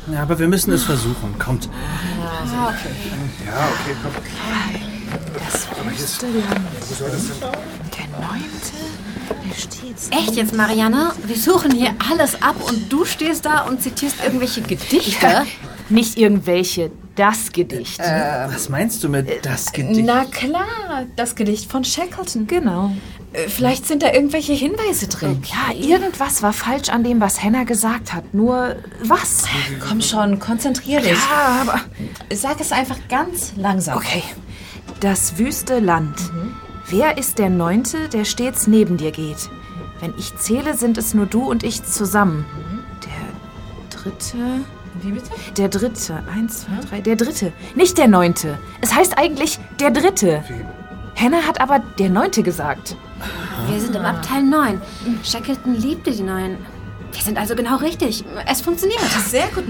Ja, aber wir müssen es versuchen. Kommt. Okay. Ja, okay, komm. Das wüste Land. Wo soll das denn? Der 9. Der steht... Echt jetzt, Marianne? Wir suchen hier alles ab und du stehst da und zitierst irgendwelche Gedichte? Nicht irgendwelche, das Gedicht. Was meinst du mit das Gedicht? Na klar, das Gedicht von Shackleton. Genau. Vielleicht sind da irgendwelche Hinweise drin. Ja, irgendwas war falsch an dem, was Hannah gesagt hat. Nur was? Komm schon, konzentrier dich. Ja, aber... Sag es einfach ganz langsam. Okay. Das wüste Land. Wer ist der 9., der stets neben dir geht? Wenn ich zähle, sind es nur du und ich zusammen. Der 3. Wie bitte? Der 3. 1, 2, 3. Der 3. Nicht der 9. Es heißt eigentlich der 3. Hannah hat aber der 9. gesagt. Wir sind im Abteil 9. Shackleton liebte die 9. Wir sind also genau richtig. Es funktioniert. Sehr gut,